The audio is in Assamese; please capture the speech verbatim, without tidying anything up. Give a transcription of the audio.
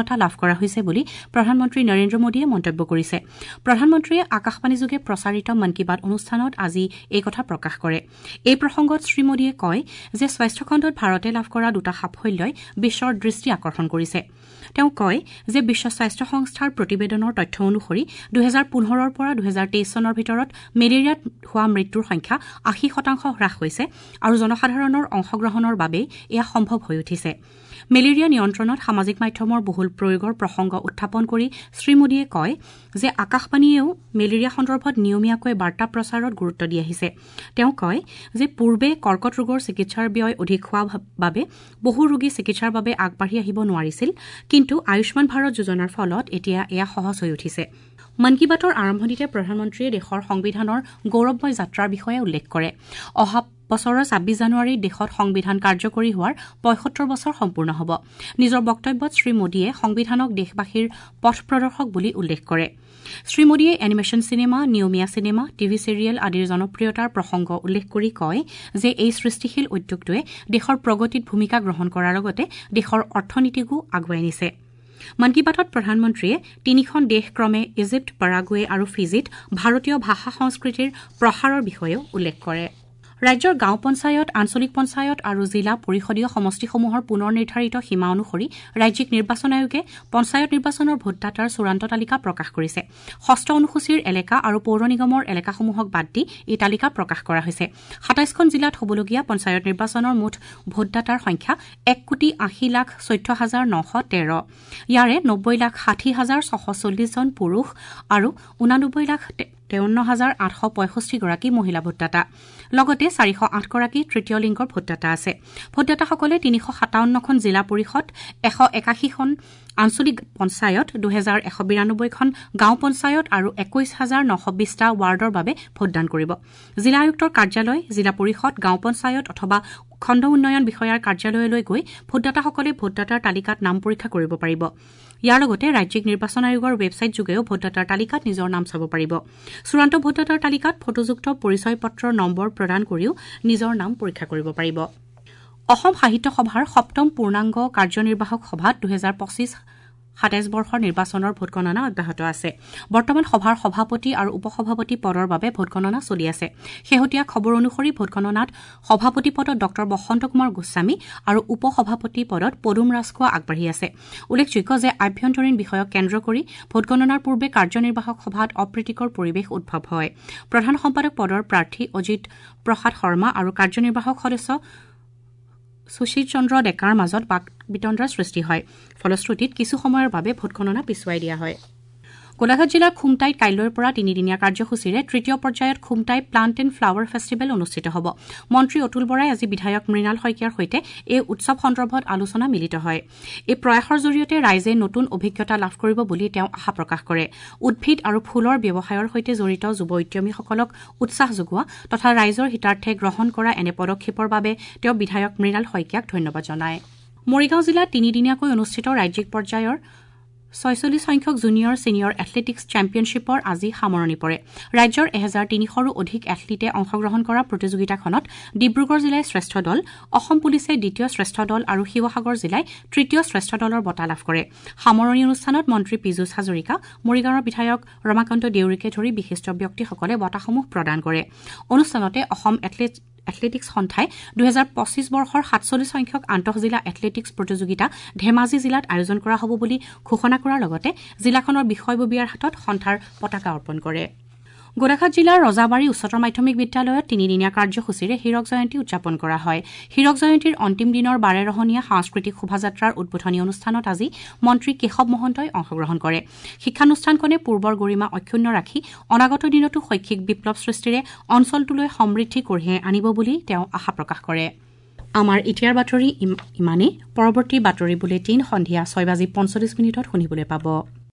সফলতা লাভ কৰা হৈছে বুলি প্ৰধানমন্ত্ৰী নৰেন্দ্ৰ মোদীয়ে মন্তব্য কৰিছে। প্ৰধানমন্ত্ৰীয়ে আকাশবাণীযোগে প্ৰচাৰিত মন কী বাত অনুষ্ঠানত আজি এই কথা প্ৰকাশ কৰে। এই প্ৰসংগত শ্ৰীমোদীয়ে কয় যে স্বাস্থ্য খণ্ডত ভাৰতে লাভ কৰা দুটা সাফল্যই বিশ্বৰ দৃষ্টি আকৰ্ষণ কৰিছে। তেওঁ কয় যে বিশ্ব স্বাস্থ্য সংস্থাৰ প্ৰতিবেদনৰ তথ্য অনুসৰি দুহেজাৰ পোন্ধৰৰ পৰা দুহেজাৰ তেইছ চনৰ ভিতৰত মেলেৰিয়াত হোৱা মৃত্যুৰ সংখ্যা আশী শতাংশ হ্ৰাস হৈছে আৰু জনসাধাৰণৰ অংশগ্ৰহণৰ বাবেই এয়া সম্ভৱ হৈ উঠিছে। মেলেৰিয়া নিয়ন্ত্ৰণত সামাজিক মাধ্যমৰ বহুল প্ৰয়োগৰ প্ৰসংগ উত্থাপন কৰি শ্ৰীমোদীয়ে কয় যে আকাশবাণীয়েও মেলেৰিয়া সন্দৰ্ভত নিয়মীয়াকৈ বাৰ্তা প্ৰচাৰত গুৰুত্ব দি আহিছে। তেওঁ কয় যে পূৰ্বে কৰ্কট ৰোগৰ চিকিৎসাৰ ব্যয় অধিক হোৱা বাবে বহু ৰোগী চিকিৎসাৰ বাবে আগবাঢ়ি আহিব নোৱাৰিছিল, কিন্তু আয়ুষ্মান ভাৰত যোজনাৰ ফলত এতিয়া এয়া সহজ হৈ উঠিছে। মন কী বাতৰ আৰম্ভণিতে প্ৰধানমন্ত্ৰীয়ে দেশৰ সংবিধানৰ গৌৰৱময় যাত্ৰাৰ বিষয়ে উল্লেখ কৰে। অহা বছৰৰ ছাব্বিছ জানুৱাৰীত দেশত সংবিধান কাৰ্যকৰী হোৱাৰ পঁয়সত্তৰ বছৰ সম্পূৰ্ণ হ'ব। নিজৰ বক্তব্যত শ্ৰীমোদীয়ে সংবিধানক দেশবাসীৰ পথ প্ৰদৰ্শক বুলি উল্লেখ কৰে। শ্ৰীমোদীয়ে এনিমেশ্যন চিনেমা, নিয়মীয়া চিনেমা, টিভি চিৰিয়েল আদিৰ জনপ্ৰিয়তাৰ প্ৰসংগ উল্লেখ কৰি কয় যে এই সৃষ্টিশীল উদ্যোগটোৱে দেশৰ প্ৰগতিত ভূমিকা গ্ৰহণ কৰাৰ লগতে দেশৰ অৰ্থনীতিকো আগুৱাই নিছে। মন কী বাতত প্ৰধানমন্ত্ৰীয়ে তিনিখন দেশ ক্ৰমে ইজিপ্ত, পাৰাগুৱে আৰু ফিজিত ভাৰতীয় ভাষা সংস্কৃতিৰ প্ৰসাৰৰ বিষয়েও উল্লেখ কৰে। ৰাজ্যৰ গাঁও পঞ্চায়ত, আঞ্চলিক পঞ্চায়ত আৰু জিলা পৰিষদীয় সমষ্টিসমূহৰ পুনৰ নিৰ্ধাৰিত সীমা অনুসৰি ৰাজ্যিক নিৰ্বাচন আয়োগে পঞ্চায়ত নিৰ্বাচনৰ ভোটদাতাৰ চূড়ান্ত তালিকা প্ৰকাশ কৰিছে। ষষ্ঠ অনুসূচীৰ এলেকা আৰু পৌৰ নিগমৰ এলেকাসমূহক বাদ দি এই তালিকা প্ৰকাশ কৰা হৈছে। সাতাইছখন জিলাত হ'বলগীয়া পঞ্চায়ত নিৰ্বাচনৰ মুঠ ভোটদাতাৰ সংখ্যা এক কোটি আশী লাখ চৈধ্য হাজাৰ নশ তেৰ। ইয়াৰে নব্বৈ লাখ ষাঠি হাজাৰ ছশ চল্লিছজন পুৰুষ আৰু ঊনানব্বৈ লাখ তেৱন্ন হাজাৰ আঠশ পঁয়ষষ্ঠিগৰাকী মহিলা ভোটদাতা। লগতে চাৰিশ আঠগৰাকী তৃতীয় লিংগৰ ভোটদাতা আছে। ভোটদাতাসকলে তিনিশ সাতাৱন্নখন জিলা পৰিষদ, এশ একাশীখন আঞ্চলিক পঞ্চায়ত, দুহেজাৰ এশ বিৰানব্বৈখন গাঁও পঞ্চায়ত আৰু একৈশ হাজাৰ নশ বিছটা ৱাৰ্ডৰ বাবে ভোটদান কৰিব। জিলা আয়ুক্তৰ কাৰ্যালয়, জিলা পৰিষদ, গাঁও পঞ্চায়ত অথবা খণ্ড উন্নয়ন বিষয়াৰ কাৰ্যালয়লৈ গৈ ভোটদাতাসকলে ভোটদাতাৰ তালিকাত নাম পৰীক্ষা কৰিব পাৰিব। ইয়াৰ লগতে ৰাজ্যিক নিৰ্বাচন আয়োগৰ ৱেবছাইট যোগেও ভোটদাতাৰ তালিকাত নিজৰ নাম চাব পাৰিব। চূড়ান্ত ভোটদাতাৰ তালিকাত ফটোযুক্ত পৰিচয় পত্ৰৰ নম্বৰ প্ৰদান কৰিও নিজৰ নাম পৰীক্ষা কৰিব পাৰিব। অসম সাহিত্য সভাৰ সপ্তম পূৰ্ণাংগ কাৰ্যনিৰ্বাহক সভাত দুহেজাৰ পঁচিছ সাতাইছ বৰ্ষৰ নিৰ্বাচনৰ ভোটগণনা অব্যাহত আছে। বৰ্তমান সভাৰ সভাপতি আৰু উপসভাপতি পদৰ বাবে ভোটগণনা চলি আছে। শেহতীয়া খবৰ অনুসৰি ভোটগণনাত সভাপতি পদত ড বসন্ত কুমাৰ গোস্বামী আৰু উপসভাপতি পদত পদুম ৰাজখোৱা আগবাঢ়ি আছে। উল্লেখযোগ্য যে আভ্যন্তৰীণ বিষয়ক কেন্দ্ৰ কৰি ভোটগণনাৰ পূৰ্বে কাৰ্যনিৰ্বাহক সভাত অপ্ৰীতিকৰ পৰিৱেশ উদ্ভৱ হয়। প্ৰধান সম্পাদক পদৰ প্ৰাৰ্থী অজিত প্ৰসাদ শৰ্মা আৰু কাৰ্যনিৰ্বাহক সদস্য সুশীল চন্দ্ৰ ডেকাৰ মাজত বাক বিতণ্ডাৰ সৃষ্টি হয়। ফলশ্ৰুতিত কিছু সময়ৰ বাবে ভোটগণনা পিছুৱাই দিয়া হয়। গোলাঘাট জিলাৰ খুমটাইত কাইলৈৰ পৰা তিনিদিনীয়া কাৰ্যসূচীৰে তৃতীয় পৰ্যায়ত Khumtai plant and flower festival অনুষ্ঠিত হ'ব। মন্ত্ৰী অতুল বৰাই আজি বিধায়ক মৃণাল শইকীয়াৰ সৈতে এই উৎসৱ সন্দৰ্ভত আলোচনা মিলিত হয়। এই প্ৰয়াসৰ জৰিয়তে ৰাইজে নতুন অভিজ্ঞতা লাভ কৰিব বুলি তেওঁ আশা প্ৰকাশ কৰে। উদ্ভিদ আৰু ফুলৰ ব্যৱসায়ৰ সৈতে জড়িত যুৱ উদ্যমীসকলক উৎসাহ যোগোৱা তথা ৰাইজৰ হিতাৰ্থে গ্ৰহণ কৰা এনে পদক্ষেপৰ বাবে তেওঁ বিধায়ক মৃণাল শইকীয়াক ধন্যবাদ জনায়। মৰিগাঁও জিলাত তিনিদিনীয়াকৈ অনুষ্ঠিত ৰাজ্যিক পৰ্যায়ৰ ছয়চল্লিছ সংখ্যক জুনিয়ৰ ছিনিয়ৰ এথলেটিক্স চেম্পিয়নশ্বিপৰ আজি সামৰণি পৰে। ৰাজ্যৰ এহেজাৰ তিনিশৰো অধিক এথলীটে অংশগ্ৰহণ কৰা প্ৰতিযোগিতাখনত ডিব্ৰুগড় জিলাই শ্ৰেষ্ঠ দল, অসম পুলিচে দ্বিতীয় শ্ৰেষ্ঠ দল আৰু শিৱসাগৰ জিলাই তৃতীয় শ্ৰেষ্ঠ দলৰ বঁটা লাভ কৰে। সামৰণি অনুষ্ঠানত মন্ত্ৰী পীযুষ হাজৰিকা, মৰিগাঁৱৰ বিধায়ক ৰমাকান্ত দেউৰীকে ধৰি বিশিষ্ট ব্যক্তিসকলে বঁটাসমূহ প্ৰদান কৰে। অনুষ্ঠানতে অসম এথলেট এথলেটিক্স সন্থাই দুহেজাৰ পঁচিছ বৰ্ষৰ সাতচল্লিছ সংখ্যক আন্তঃজিলা এথলেটিক্স প্ৰতিযোগিতা ধেমাজি জিলাত আয়োজন কৰা হ'ব বুলি ঘোষণা কৰাৰ লগতে জিলাখনৰ বিষয়ববীয়াৰ হাতত সন্থাৰ পতাকা অৰ্পণ কৰে। গোলাঘাট জিলাৰ ৰজাবাৰী উচ্চতৰ মাধ্যমিক বিদ্যালয়ত তিনিদিনীয়া কাৰ্যসূচীৰে হীৰক জয়ন্তী উদযাপন কৰা হয়। হীৰক জয়ন্তীৰ অন্তিম দিনৰ বাৰেৰহণীয়া সাংস্কৃতিক শোভাযাত্ৰাৰ উদ্বোধনী অনুষ্ঠানত আজি মন্ত্ৰী কেশৱ মহন্তই অংশগ্ৰহণ কৰে। শিক্ষানুষ্ঠানখনে পূৰ্বৰ গৰিমা অক্ষুণ্ণ ৰাখি অনাগত দিনতো শৈক্ষিক বিপ্লৱ সৃষ্টিৰে অঞ্চলটোলৈ সমৃদ্ধি কঢ়িয়াই আনিব বুলি তেওঁ আশা প্ৰকাশ কৰে। আমাৰ এতিয়াৰ বাতৰি ইমানেই। পৰৱৰ্তী বাতৰি বুলেটিন সন্ধিয়া ছয় বাজি পঞ্চল্লিছ মিনিটত শুনিবলৈ পাব।